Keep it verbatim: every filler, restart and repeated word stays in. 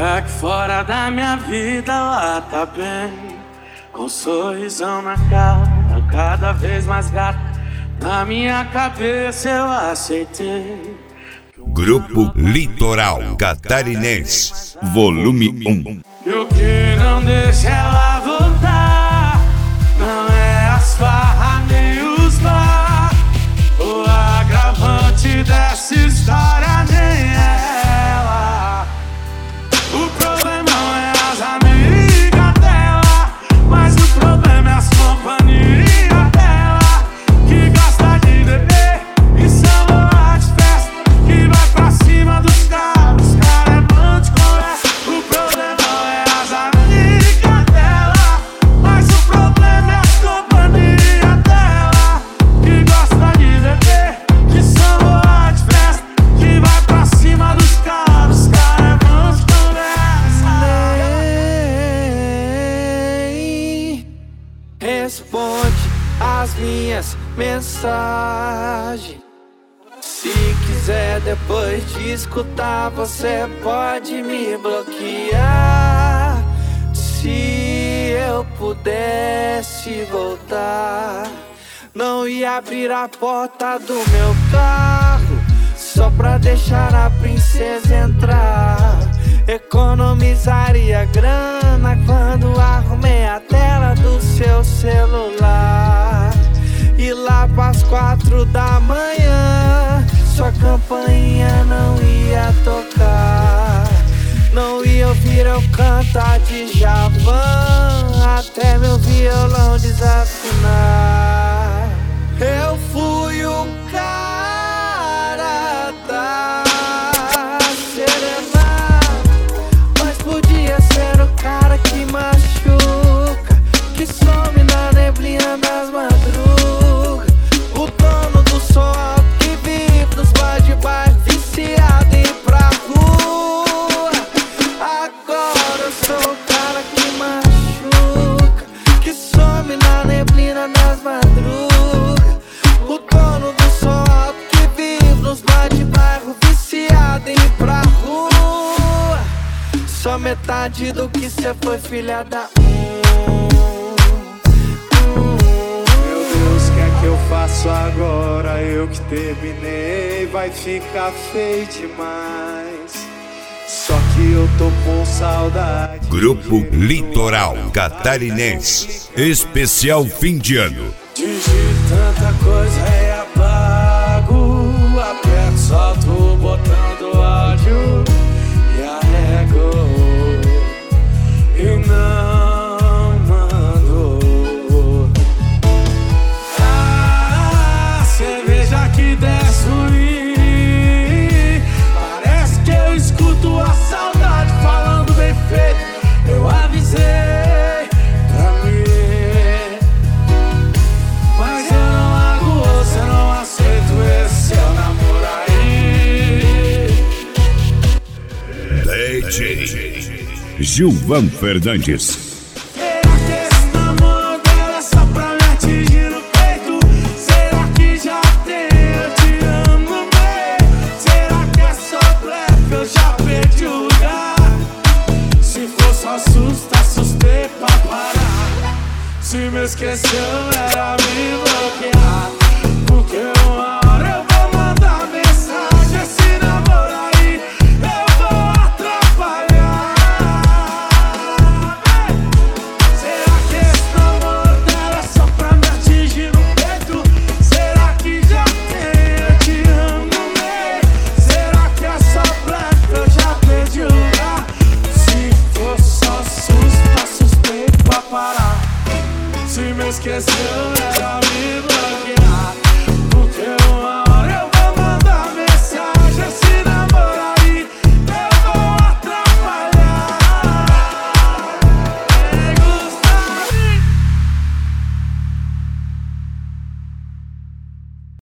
É que fora da minha vida ela tá bem, com um sorrisão na cara, cada vez mais gata. Na minha cabeça eu aceitei. Grupo Litoral Catarinense, volume um. E o que não deixa ela voltar não é as farras nem os bar. O agravante dessa história nem é ela. O problema não é as amigas dela, mas o problema é as companhias dela, que gosta de beber e samba de festa, que vai pra cima dos caras, os caras é bom de conversa. O problema não é as amigas dela, mas o problema é as companhias dela, que gosta de beber, que samba de festa, que vai pra cima dos caras, os caras é bom de conversa. Nem responde as minhas mensagens. Se quiser depois de escutar, você pode me bloquear. Se eu pudesse voltar, não ia abrir a porta do meu carro só pra deixar a princesa entrar. Economizaria grana quando arrumei a tela do seu celular. E lá pras quatro da manhã sua campainha não ia tocar. Não ia ouvir eu cantar de Djavan, até meu violão desafinar. Eu fui o cara da serenata, mas podia ser o cara que machuca, que some na neblina das madrugas. O dono do som alto que vive nos bares de bairro, viciado em ir pra rua. Agora eu sou o cara que machuca, que some na neblina das madrugas. O dono do som alto que vive nos bares de bairro, viciado em ir pra rua. Só metade do que cê foi, filha da Meu Deus, o que é que eu faço agora? Eu que terminei, vai ficar feio demais. Só que eu tô com saudade. Grupo Litoral Catarinense, especial fim de ano. Digito tanta coisa e apago, aperto, solto o botão do áudio e arrego e não mando. Ah, cerveja que desce ruim, parece que eu escuto a saudade falando bem feito. Eu avisei pra mim, mas eu não largo você, não aceito esse seu namoro aí. D J Gilvan Fernandes. Será que esse namoro dela é só pra me atingir no peito? Será que já tem eu te amo no meio? Será que é só blefe, eu já perdi o lugar? Se for só susto, assustei pra parar. Se me esqueceu era me bloquear, porque uma hora eu vou mandar mensagem. Esse namoro aí eu vou atrapalhar. Será que esse namoro dela é só pra me atingir no peito? Será que já tem eu te amo no meio? Será que é só blefe, eu já perdi o lugar? Se for só susto, assustei pra parar. Se me esqueceu era me